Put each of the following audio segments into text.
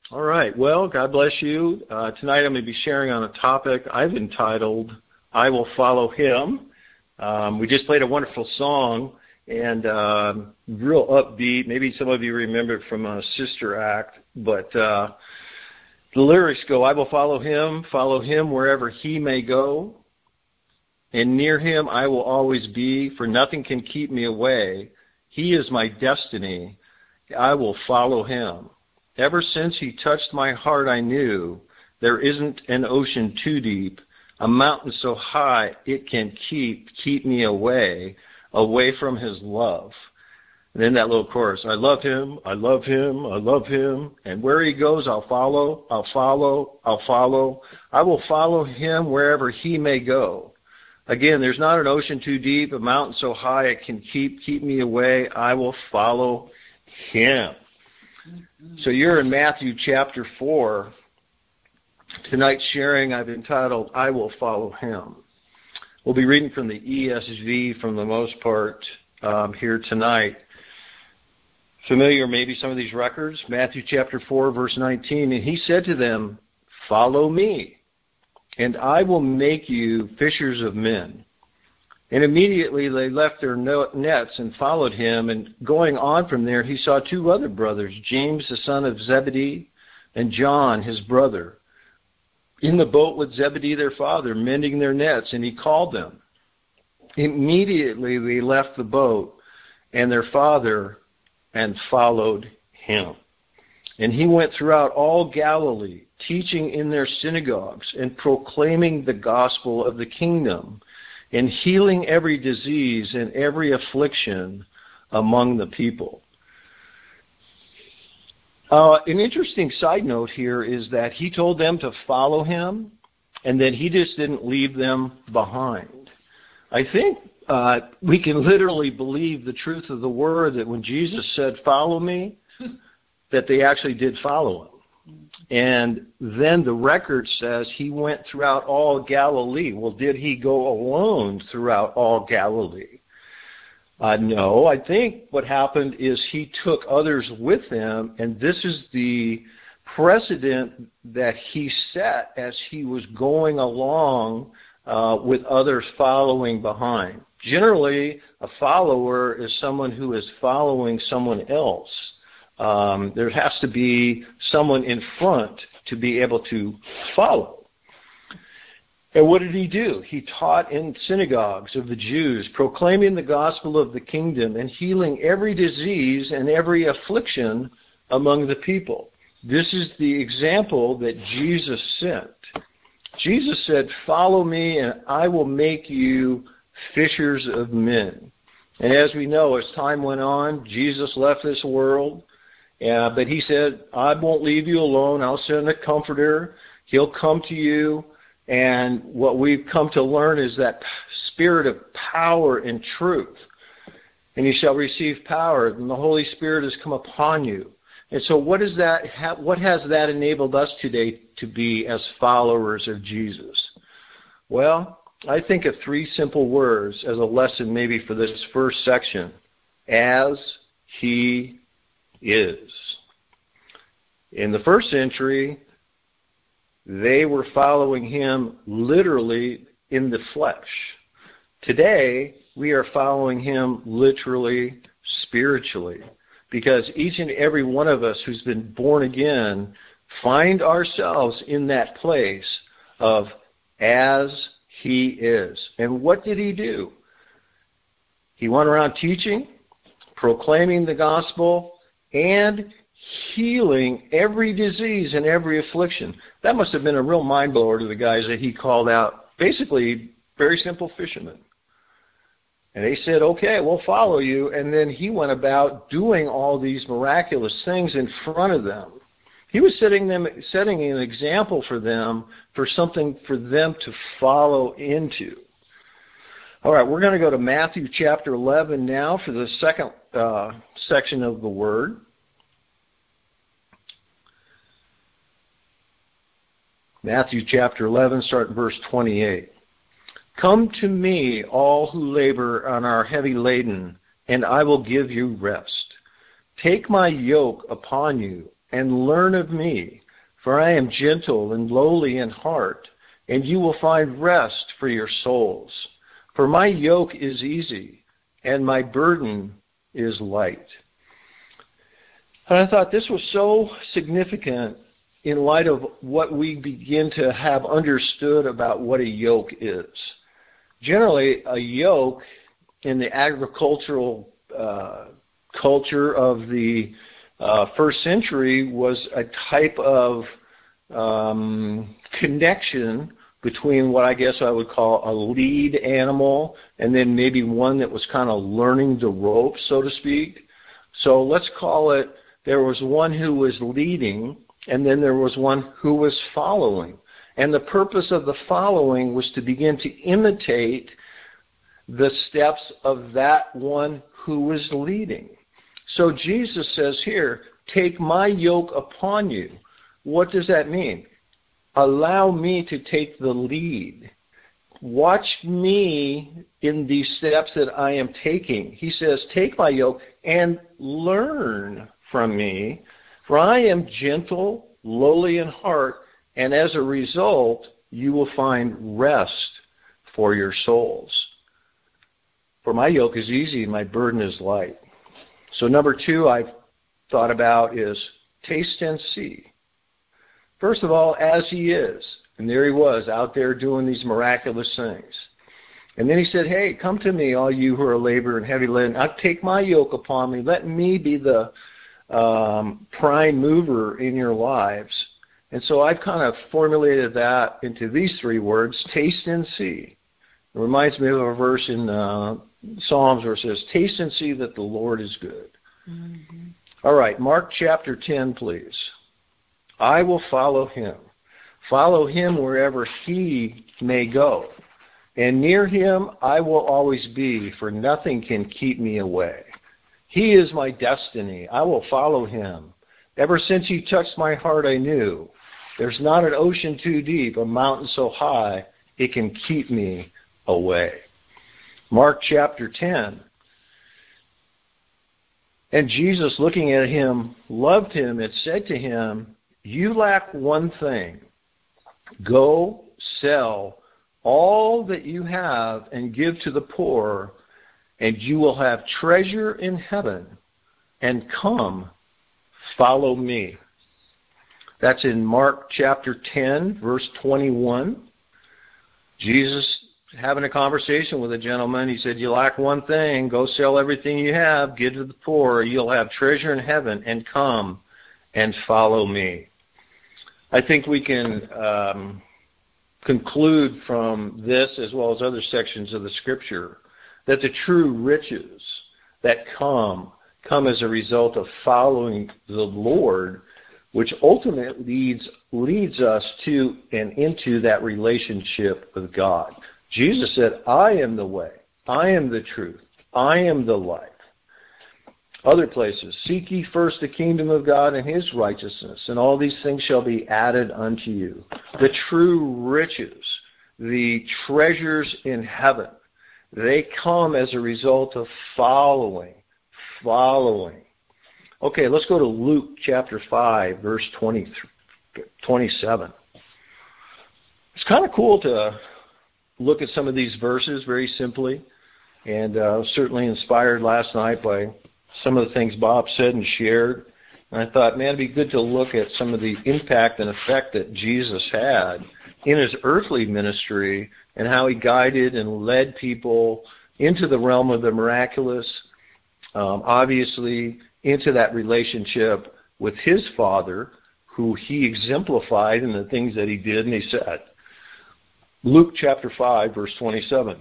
All right. Well, God bless you. Tonight I'm going to be sharing on a topic I've entitled, I Will Follow Him. We just played a wonderful song and real upbeat. Maybe some of you remember it from Sister Act, but the lyrics go, I will follow him wherever he may go, and near him I will always be, for nothing can keep me away. He is my destiny. I will follow him. Ever since he touched my heart, I knew there isn't an ocean too deep, a mountain so high it can keep me away from his love. And then that little chorus, I love him, I love him, I love him. And where he goes, I'll follow, I'll follow, I'll follow. I will follow him wherever he may go. Again, there's not an ocean too deep, a mountain so high it can keep me away. I will follow him. So you're in Matthew chapter 4. Tonight's sharing I've entitled, I Will Follow Him. We'll be reading from the ESV for the most part here tonight. Familiar maybe some of these records? Matthew chapter 4, verse 19. And he said to them, follow me, and I will make you fishers of men. And immediately they left their nets and followed him. And going on from there, he saw two other brothers, James the son of Zebedee and John his brother, in the boat with Zebedee their father, mending their nets, and he called them. Immediately they left the boat and their father and followed him. And he went throughout all Galilee, teaching in their synagogues and proclaiming the gospel of the kingdom, and healing every disease and every affliction among the people. An interesting side note here is that he told them to follow him, and that he just didn't leave them behind. I think we can literally believe the truth of the word that when Jesus said, follow me, that they actually did follow him. And then the record says he went throughout all Galilee. Well, did he go alone throughout all Galilee? No, I think what happened is he took others with him, and this is the precedent that he set as he was going along with others following behind. Generally, a follower is someone who is following someone else. There has to be someone in front to be able to follow. And what did he do? He taught in synagogues of the Jews, proclaiming the gospel of the kingdom and healing every disease and every affliction among the people. This is the example that Jesus set. Jesus said, follow me and I will make you fishers of men. And as we know, as time went on, Jesus left this world. But he said, I won't leave you alone. I'll send a comforter. He'll come to you. And what we've come to learn is that spirit of power and truth. And you shall receive power, and the Holy Spirit has come upon you. And so what has that enabled us today to be as followers of Jesus? Well, I think of three simple words as a lesson maybe for this first section. As he is. In the first century, they were following him literally in the flesh. Today, we are following him literally, spiritually, because each and every one of us who's been born again find ourselves in that place of as he is. And what did he do? He went around teaching, proclaiming the gospel, and healing every disease and every affliction. That must have been a real mind blower to the guys that he called out. Basically, very simple fishermen. And they said, okay, we'll follow you. And then he went about doing all these miraculous things in front of them. He was setting an example for them, for something for them to follow into. All right, we're going to go to Matthew chapter 11 now for the second section of the word. Matthew chapter 11, start verse 28. Come to me, all who labor and are heavy laden, and I will give you rest. Take my yoke upon you and learn of me, for I am gentle and lowly in heart, and you will find rest for your souls. For my yoke is easy, and my burden is light. And I thought this was so significant in light of what we begin to have understood about what a yoke is. Generally, a yoke in the agricultural culture of the first century was a type of connection between what I guess I would call a lead animal and then maybe one that was kind of learning the ropes, so to speak. So let's call it, there was one who was leading and then there was one who was following. And the purpose of the following was to begin to imitate the steps of that one who was leading. So Jesus says here, take my yoke upon you. What does that mean? Allow me to take the lead. Watch me in these steps that I am taking. He says, take my yoke and learn from me, for I am gentle, lowly in heart, and as a result, you will find rest for your souls. For my yoke is easy and my burden is light. So number 2 I've thought about is taste and see. First of all, as he is. And there he was out there doing these miraculous things. And then he said, hey, come to me, all you who are labor and heavy laden. I'll take my yoke upon me. Let me be the prime mover in your lives. And so I've kind of formulated that into these 3 words, taste and see. It reminds me of a verse in Psalms where it says, taste and see that the Lord is good. Mm-hmm. All right, Mark chapter 10, please. I will follow him. Follow him wherever he may go. And near him I will always be, for nothing can keep me away. He is my destiny. I will follow him. Ever since he touched my heart, I knew there's not an ocean too deep, a mountain so high, it can keep me away. Mark chapter 10. And Jesus, looking at him, loved him and said to him, you lack one thing. Go sell all that you have and give to the poor, and you will have treasure in heaven. And come, follow me. That's in Mark chapter 10, verse 21. Jesus having a conversation with a gentleman. He said, you lack one thing. Go sell everything you have, give to the poor. You'll have treasure in heaven, and come and follow me. I think we can conclude from this, as well as other sections of the Scripture, that the true riches that come as a result of following the Lord, which ultimately leads us to and into that relationship with God. Jesus said, I am the way, I am the truth, I am the life. Other places, seek ye first the kingdom of God and his righteousness, and all these things shall be added unto you. The true riches, the treasures in heaven, they come as a result of following. Okay, let's go to Luke chapter 5, verse 27. It's kind of cool to look at some of these verses very simply, and I was certainly inspired last night by some of the things Bob said and shared. And I thought, man, it'd be good to look at some of the impact and effect that Jesus had in his earthly ministry and how he guided and led people into the realm of the miraculous, obviously into that relationship with his Father, who he exemplified in the things that he did and he said. Luke chapter 5, verse 27.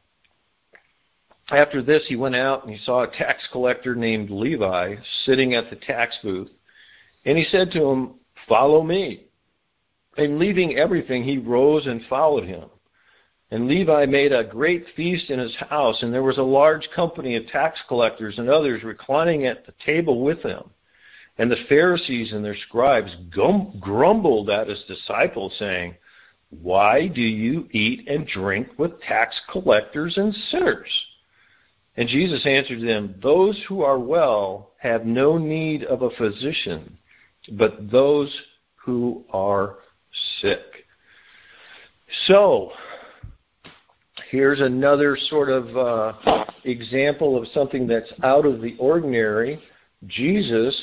After this, he went out and he saw a tax collector named Levi sitting at the tax booth. And he said to him, follow me. And leaving everything, he rose and followed him. And Levi made a great feast in his house, and there was a large company of tax collectors and others reclining at the table with him. And the Pharisees and their scribes grumbled at his disciples, saying, why do you eat and drink with tax collectors and sinners? And Jesus answered them, those who are well have no need of a physician, but those who are sick. So, here's another sort of example of something that's out of the ordinary. Jesus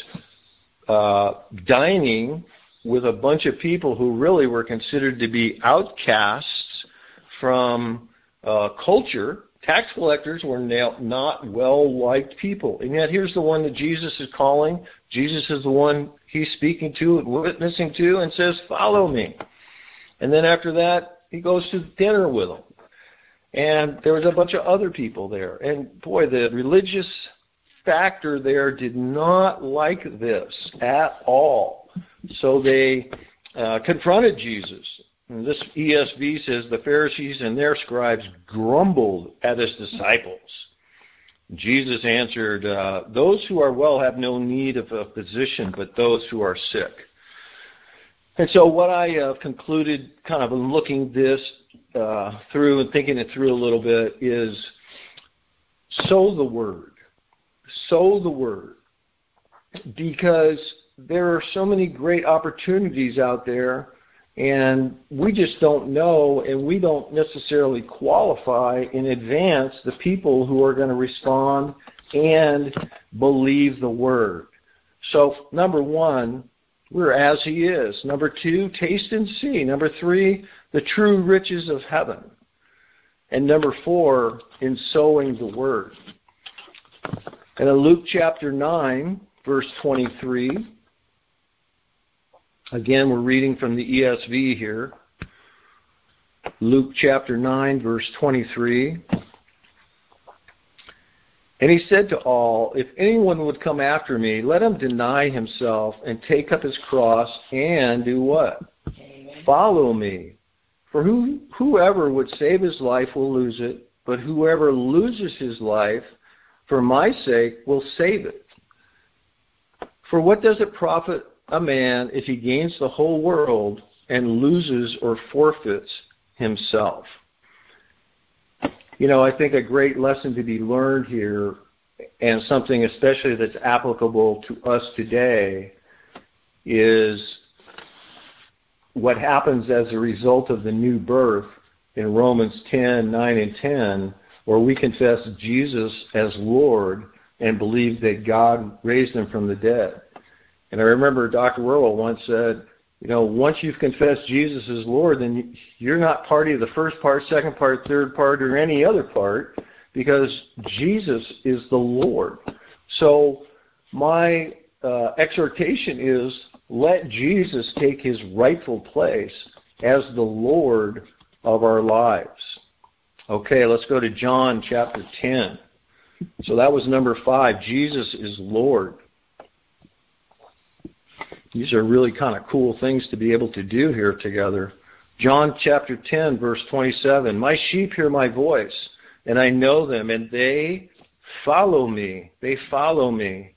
dining with a bunch of people who really were considered to be outcasts from culture. Tax collectors were not well-liked people. And yet here's the one that Jesus is calling. Jesus is the one he's speaking to and witnessing to and says, follow me. And then after that, he goes to dinner with them. And there was a bunch of other people there. And boy, the religious factor there did not like this at all. So they confronted Jesus. And this ESV says the Pharisees and their scribes grumbled at his disciples. Jesus answered, those who are well have no need of a physician, but those who are sick. And so what I concluded, kind of looking this through and thinking it through a little bit, is sow the word. Sow the word. Because there are so many great opportunities out there, and we just don't know, and we don't necessarily qualify in advance the people who are going to respond and believe the word. So, number one, we're as he is. Number two, taste and see. Number three, the true riches of heaven. And number four, in sowing the word. And in Luke chapter 9, verse 23, again, we're reading from the ESV here. Luke chapter 9, verse 23. And he said to all, if anyone would come after me, let him deny himself and take up his cross and do what? Amen. Follow me. For whoever would save his life will lose it, but whoever loses his life for my sake will save it. For what does it profit a man if he gains the whole world and loses or forfeits himself? You know, I think a great lesson to be learned here, and something especially that's applicable to us today, is what happens as a result of the new birth in Romans 10, 9 and 10, where we confess Jesus as Lord and believe that God raised him from the dead. And I remember Dr. Worrell once said, you know, once you've confessed Jesus as Lord, then you're not party of the first part, second part, third part, or any other part, because Jesus is the Lord. So my exhortation is, let Jesus take his rightful place as the Lord of our lives. Okay, let's go to John chapter 10. So that was number 5. Jesus is Lord. These are really kind of cool things to be able to do here together. John chapter 10, verse 27. My sheep hear my voice, and I know them, and they follow me. They follow me.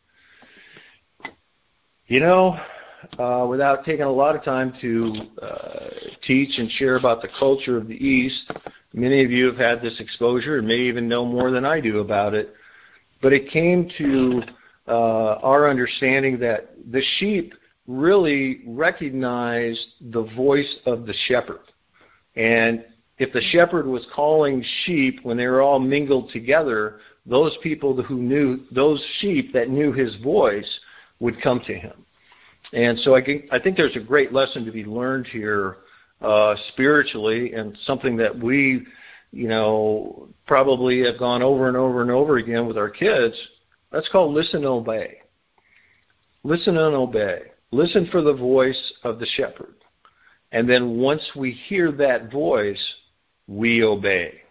You know, without taking a lot of time to teach and share about the culture of the East, many of you have had this exposure and may even know more than I do about it. But it came to our understanding that the sheep really recognized the voice of the shepherd. And if the shepherd was calling sheep when they were all mingled together, those people who knew, those sheep that knew his voice would come to him. And so I think there's a great lesson to be learned here spiritually, and something that we, you know, probably have gone over and over and over again with our kids. That's called listen and obey. Listen and obey. Listen for the voice of the shepherd. And then once we hear that voice, we obey.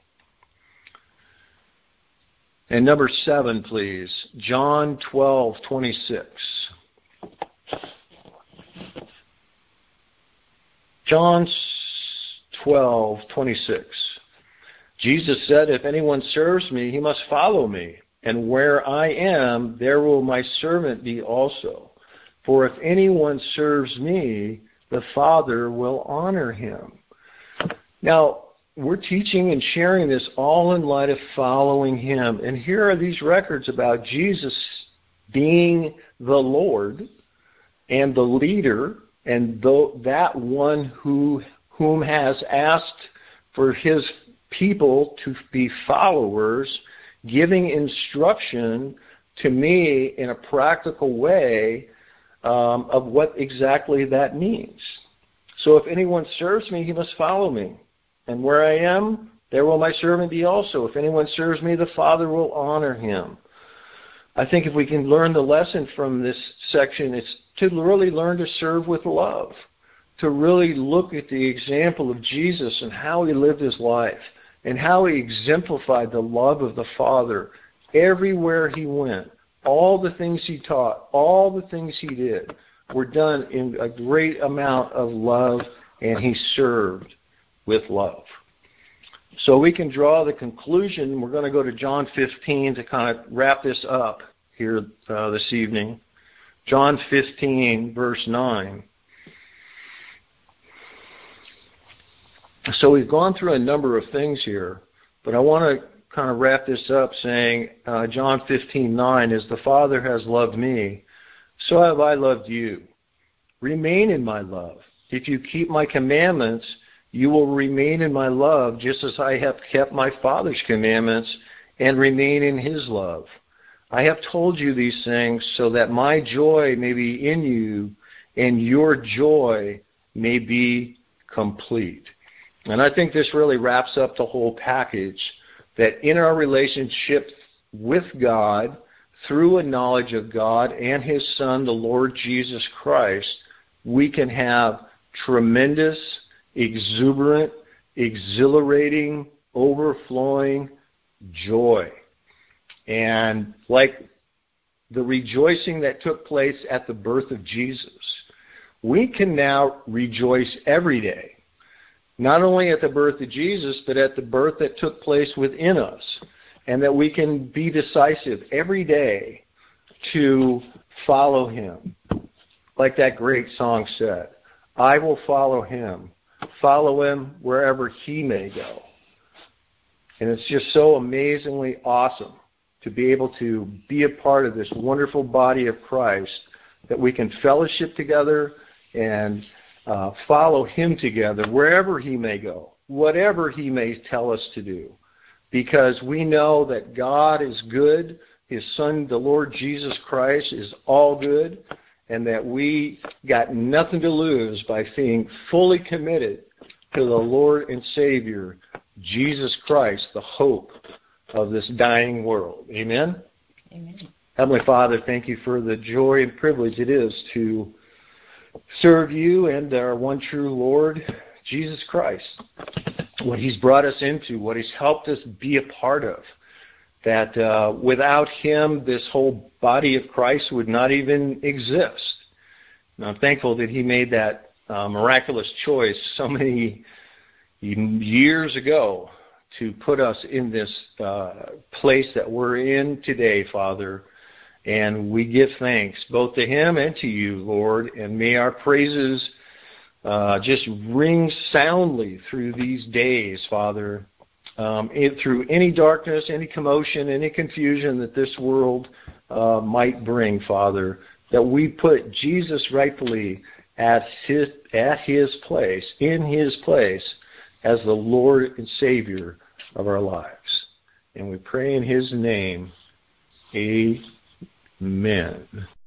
And number 7, please. John 12:26. John 12:26. Jesus said, if anyone serves me, he must follow me. And where I am, there will my servant be also. For if anyone serves me, the Father will honor him. Now, we're teaching and sharing this all in light of following him. And here are these records about Jesus being the Lord and the leader, and that one whom has asked for his people to be followers, giving instruction to me in a practical way of what exactly that means. So if anyone serves me, he must follow me. And where I am, there will my servant be also. If anyone serves me, the Father will honor him. I think if we can learn the lesson from this section, it's to really learn to serve with love, to really look at the example of Jesus and how he lived his life and how he exemplified the love of the Father everywhere he went. All the things he taught, all the things he did were done in a great amount of love, and he served with love. So we can draw the conclusion. We're going to go to John 15 to kind of wrap this up here this evening. John 15, verse 9. So we've gone through a number of things here, but I want to kind of wrap this up saying John 15:9, as the Father has loved me, so have I loved you. Remain in my love. If you keep my commandments, you will remain in my love, just as I have kept my Father's commandments and remain in his love. I have told you these things so that my joy may be in you and your joy may be complete. And I think this really wraps up the whole package, that in our relationship with God, through a knowledge of God and his Son, the Lord Jesus Christ, we can have tremendous, exuberant, exhilarating, overflowing joy. And like the rejoicing that took place at the birth of Jesus, we can now rejoice every day. Not only at the birth of Jesus, but at the birth that took place within us. And that we can be decisive every day to follow him. Like that great song said, I will follow him wherever he may go. And it's just so amazingly awesome to be able to be a part of this wonderful body of Christ, that we can fellowship together and follow him together wherever he may go, whatever he may tell us to do. Because we know that God is good, his Son, the Lord Jesus Christ, is all good, and that we got nothing to lose by being fully committed to the Lord and Savior, Jesus Christ, the hope of this dying world. Amen? Amen. Heavenly Father, thank you for the joy and privilege it is to serve you and our one true Lord, Jesus Christ. What he's brought us into, what he's helped us be a part of. That without him, this whole body of Christ would not even exist. And I'm thankful that he made that miraculous choice so many years ago to put us in this place that we're in today, Father. And we give thanks both to him and to you, Lord. And may our praises just ring soundly through these days, Father. Through any darkness, any commotion, any confusion that this world might bring, Father, that we put Jesus rightfully at his place, in his place, as the Lord and Savior of our lives. And we pray in his name, amen.